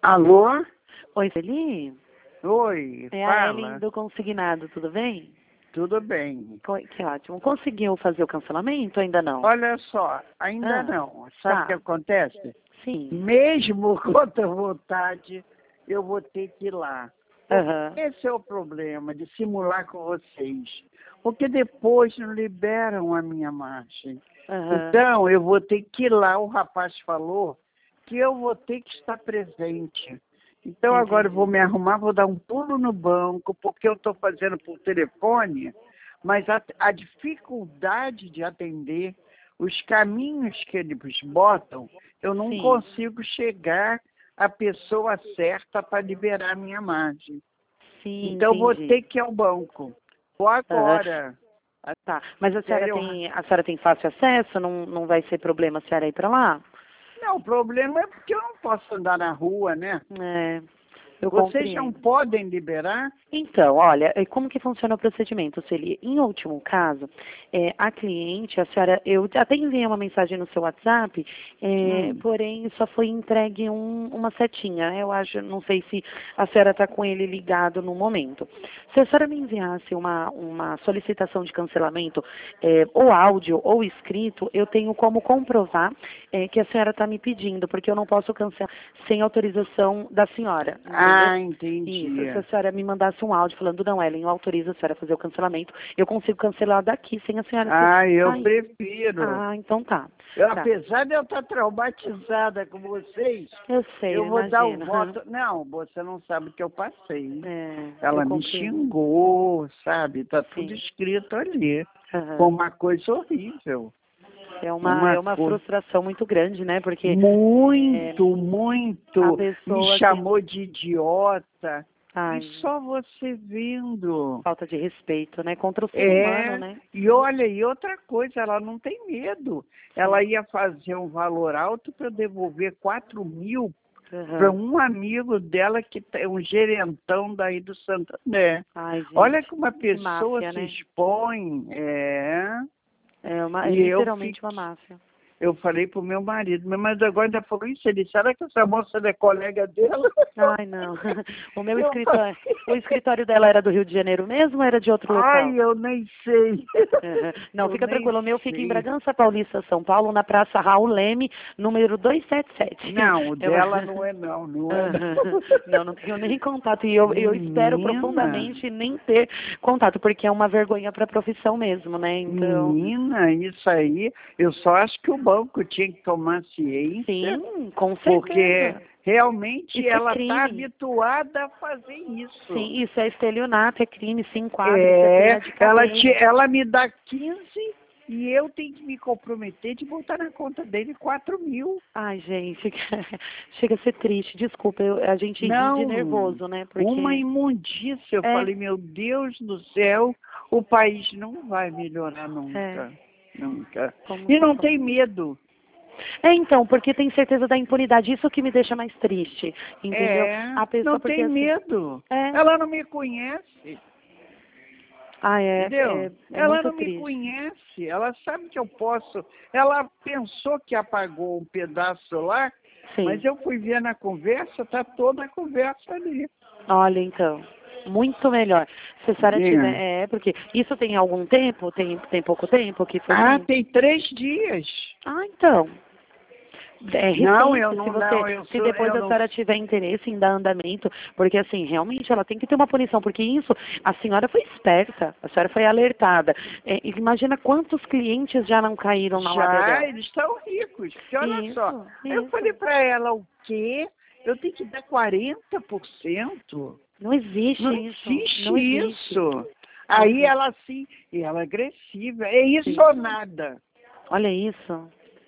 Alô? Oi, Celi? Oi, É a fala. Ellen do Consignado, tudo bem? Tudo bem. Que ótimo. Conseguiu fazer o cancelamento ou ainda não? Olha só, ainda Ah, não. Sabe o que tá. acontece? Sim. Mesmo contra a vontade, eu vou ter que ir lá. Aham. Esse é o problema de simular com vocês. Porque depois não liberam a minha margem. Aham. Então, eu vou ter que ir lá. O rapaz falou que eu vou ter que estar presente. Então, agora eu vou me arrumar, vou dar um pulo no banco, porque eu estou fazendo por telefone, mas a dificuldade de atender, os caminhos que eles botam, eu não Sim. consigo chegar à pessoa certa para liberar a minha margem. Sim, Então, eu vou entendi. ter que ir ao banco. Ou agora. Tá. Mas a senhora Eu- tem fácil acesso? Não vai ser problema a senhora ir pra lá? Não, o problema é porque eu não posso andar na rua, né? É, eu Vocês não compreendo. podem liberar? Então, olha, como que funciona o procedimento, Celi? Em último caso, a cliente, a senhora, eu até enviei uma mensagem no seu WhatsApp, porém só foi entregue uma setinha. Eu acho, não sei se a senhora está com ele ligado no momento. Se a senhora me enviasse uma solicitação de cancelamento, ou áudio ou escrito, eu tenho como comprovar que a senhora está me pedindo, porque eu não posso cancelar sem autorização da senhora, entendeu? Ah, entendi. Isso, se a senhora me mandasse um áudio falando, não, Ellen, eu autorizo a senhora a fazer o cancelamento, eu consigo cancelar daqui sem a senhora... Ah, eu prefiro. Ah, então tá. Apesar de eu estar traumatizada com vocês, Eu sei, eu vou dar o imagino. voto. Não, você não sabe o que eu passei. Eu Ela me compreendo. xingou, sabe? Tá tudo Sim. escrito ali. Aham. Foi uma coisa horrível. É uma frustração muito grande, né? Porque Muito, a muito. Me pessoa chamou de idiota. Ai, E só você vendo. falta de respeito, né? Contra o ser humano, né? E olha, e outra coisa, ela não tem medo. Ela ia fazer um valor alto para eu devolver 4.000 para um amigo dela que é um gerentão daí do Santander. Ai, gente, Olha como a que pessoa máfia, se né? expõe. É E literalmente uma máfia. eu falei pro meu marido, mas agora ainda falou isso, ele, será que essa moça é colega dela? Ai, não. O meu Eu escritório, o escritório dela era do Rio de Janeiro mesmo ou era de outro local? Ai, eu nem sei. Não, Eu fica nem tranquilo. O meu fica em sei. Bragança Paulista, São Paulo, na Praça Raul Leme, número 277. Não, o dela não é não, não é não. Não tenho nem contato. E eu espero Menina, profundamente nem ter contato, porque é uma vergonha para a profissão mesmo, né? Então, menina, isso aí, eu só acho que o banco tinha que tomar ciência, sim, com porque certeza. realmente Isso é ela está crime. habituada a fazer isso. Sim, isso é estelionato, é crime, se enquadra, isso é pena de cadeia. Ela me dá 15 e eu tenho que me comprometer de botar na conta dele 4.000. Ai, gente, chega a ser triste. Desculpa, a gente ri de Não, nervoso, né? uma Porque imundícia. Eu falei, meu Deus do céu, o país não vai melhorar nunca, nunca. como E se não fala. tem medo. Então, porque tem certeza da impunidade. Isso que me deixa mais triste, entendeu? A pessoa, Não porque tem assim, medo. Ela não me conhece, entendeu? é Ela muito não me triste. conhece, ela sabe que eu posso. Ela pensou que apagou um pedaço lá, Sim. mas eu fui ver na conversa, tá toda a conversa ali. Olha, então, muito melhor. Se a senhora Diga. tiver, porque isso tem algum tempo? Tem pouco tempo que foi? Tem 3 dias. Então. É recente, Não, eu não, não, se depois eu a não. senhora tiver interesse em dar andamento, porque assim, realmente ela tem que ter uma punição, porque isso, a senhora foi esperta, a senhora foi alertada. Imagina quantos clientes já não caíram na lábia dela. Eles estão ricos. Porque olha só, eu Isso. falei para ela, o quê? Eu tenho que dar 40%? Não existe Não isso. existe Não existe. isso. Aí ela assim, e ela é agressiva. É isso ou nada? Olha isso.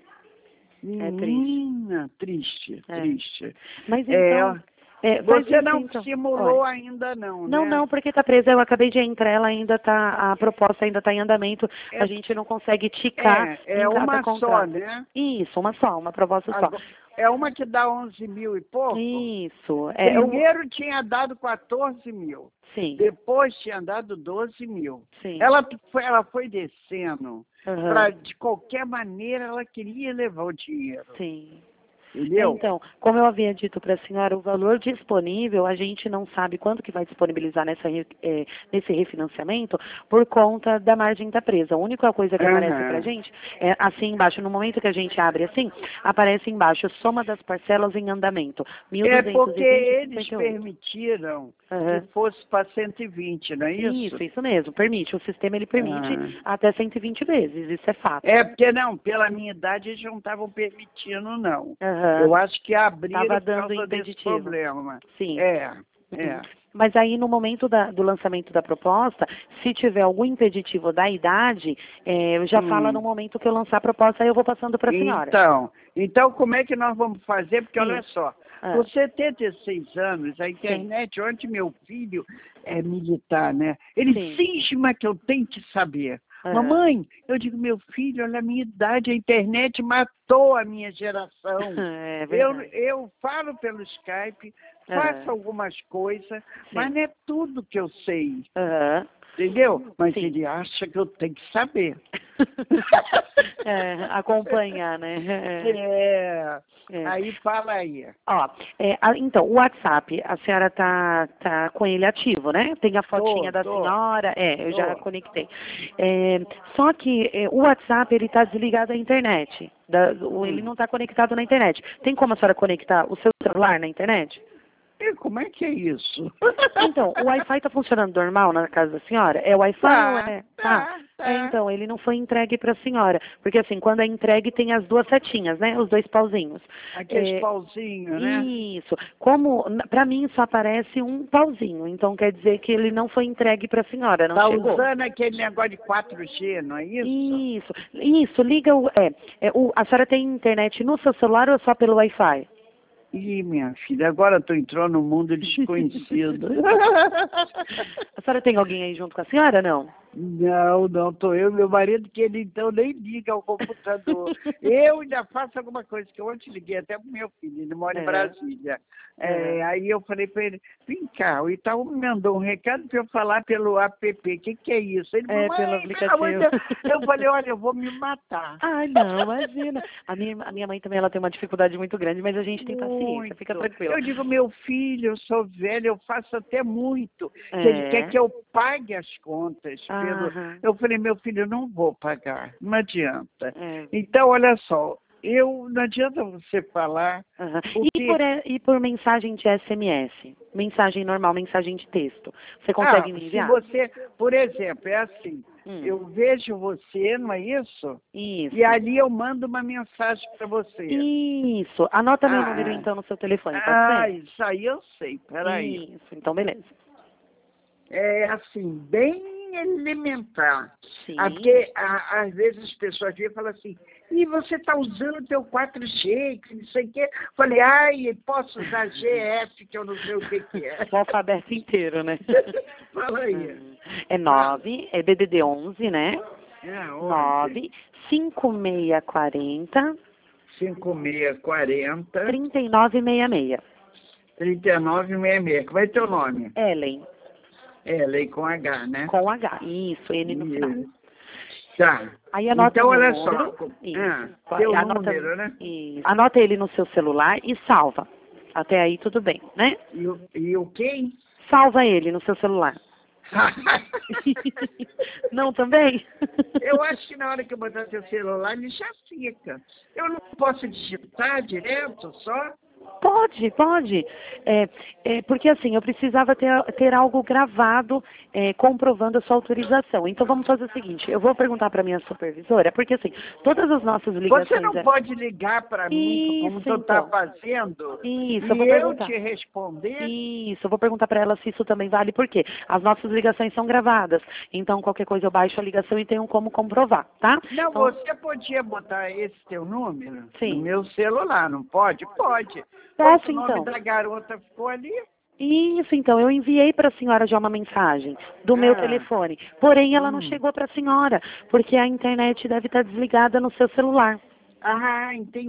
É triste. Menina, triste. Mas então... Você não então. simulou Olha. ainda não, Não, né? porque está presa, eu acabei de entrar, ela ainda tá, a proposta ainda está em andamento, É- a gente não consegue ticar em cada uma contrato. só, né? Isso, uma proposta só. É uma que dá 11.000 e pouco? Isso. Primeiro tinha dado 14.000. Sim. Depois tinha dado 12.000. Sim. Ela foi descendo. Uhum. De qualquer maneira, ela queria levar o dinheiro. Sim. Entendeu? Então, como eu havia dito para a senhora, o valor disponível, a gente não sabe quanto que vai disponibilizar nesse refinanciamento por conta da margem da presa. A única coisa que aparece para a gente é assim embaixo, no momento que a gente abre assim, aparece embaixo, soma das parcelas em andamento. É porque 1.220,58. eles permitiram que fosse para 120, não é isso? Isso mesmo, permite. O sistema ele permite até 120 vezes, isso é fato. É, porque não, pela minha idade eles não estavam permitindo, não. Eu acho que abriram Tava por dando causa desse impeditivo. problema. Sim. É. Mas aí no momento do lançamento da proposta, se tiver algum impeditivo da idade, já fala no momento que eu lançar a proposta, aí eu vou passando para a senhora. Então como é que nós vamos fazer? Porque olha só, com 76 anos, a internet, ontem meu filho é militar, né? Ele cisma que eu tenho que saber. Mamãe, eu digo, meu filho, olha a minha idade, a internet matou a minha geração. Eu falo pelo Skype, faço algumas coisas, mas não é tudo que eu sei. Entendeu? Mas ele acha que eu tenho que saber. Acompanhar, né? Aí fala aí. Então, o WhatsApp, a senhora tá com ele ativo, né? Tem a fotinha da senhora, eu já conectei. Só que o WhatsApp, ele tá desligado à internet. Ele não tá conectado na internet. Tem como a senhora conectar o seu celular na internet? Como é que é isso? Então, o Wi-Fi está funcionando normal na casa da senhora? É Wi-Fi ou é? Tá. Então, ele não foi entregue para a senhora. Porque assim, quando é entregue tem as duas setinhas, né? Os dois pauzinhos. Aqueles pauzinhos, né? Isso. Como, para mim, só aparece um pauzinho. Então, quer dizer que ele não foi entregue para a senhora, não chegou. Tá usando aquele negócio de 4G, não é isso? Isso. Liga a senhora tem internet no seu celular ou só pelo Wi-Fi? Ih, minha filha, agora tu entrou no mundo desconhecido. A senhora tem alguém aí junto com a senhora, não? Não, tô eu e meu marido, que ele então nem liga ao computador. Eu ainda faço alguma coisa, que eu ontem liguei até pro meu filho, ele mora em Brasília. Aí eu falei para ele, vem cá, o Itaú me mandou um recado para eu falar pelo app, o que é isso? Ele falou, pelo aplicativo. Eu falei, olha, eu vou me matar. Ai, não, imagina. A minha mãe também, ela tem uma dificuldade muito grande, mas a gente tem paciência, fica tranquila. Eu digo, meu filho, eu sou velho, eu faço até muito. Ele quer que eu pague as contas. Eu falei, meu filho, eu não vou pagar, não adianta. Então, olha só, não adianta você falar. Porque... E por mensagem de SMS? Mensagem normal, mensagem de texto. Você consegue me enviar? Se você, por exemplo, é assim, eu vejo você, não é isso? Isso. E ali eu mando uma mensagem para você. Isso. Anota meu número então no seu telefone, pode ser? Isso aí eu sei, peraí. Isso, então beleza. É assim, bem elementar. Sim. Porque às vezes as pessoas vêm e falam assim, e você está usando o teu 4G, que não sei o quê. Falei, posso usar GF, que eu não sei o que é. O alfabeto inteiro, né? Fala aí. É 9, é DDD 11, né? 9 5640 5640 3966. 3966. Como é teu nome? Ellen. Ellen com H, né? Com H, isso, N no final. Tá. Aí anota então, olha número. Só. Teu número, né? Isso. Anota ele no seu celular e salva. Até aí tudo bem, né? E o quê? Salva ele no seu celular. Não, também? Eu acho que na hora que eu botar seu celular, ele já fica. Eu não posso digitar direto só? Pode. Porque assim, eu precisava ter algo gravado comprovando a sua autorização. Então vamos fazer o seguinte, eu vou perguntar para minha supervisora, porque assim, todas as nossas ligações... Você não pode ligar para mim como tu está fazendo e eu te responder? Isso, eu vou perguntar para ela se isso também vale, porque as nossas ligações são gravadas. Então qualquer coisa eu baixo a ligação e tenho como comprovar, tá? Não, então, você podia botar esse teu número no meu celular, não pode? Pode. Posso, o nome da garota ficou ali? Isso, então, eu enviei para a senhora já uma mensagem do meu telefone, porém ela não chegou para a senhora, porque a internet deve estar desligada no seu celular.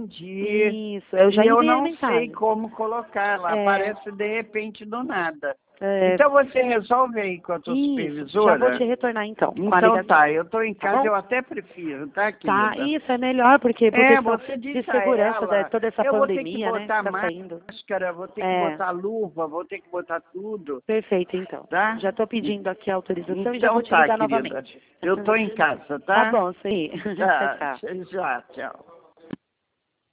Entendi. Isso, eu já enviei a mensagem. Eu não sei como colocar, ela aparece de repente do nada. Então você resolve aí com a tua supervisora? Já vou te retornar então. Então tá, eu estou em casa, tá, eu até prefiro, tá, tá, querida? isso é melhor, porque por questão você de disse segurança, a ela, toda essa eu pandemia, vou ter que botar né, tá saindo. máscara, vou ter que botar luva, vou ter que botar tudo. Perfeito, então. Tá? Já estou pedindo aqui a autorização Então e já vou te tá, ligar querida. novamente. Eu estou em casa, Tá tá? bom, sim. Tá, Tchau, tchau. já, tchau.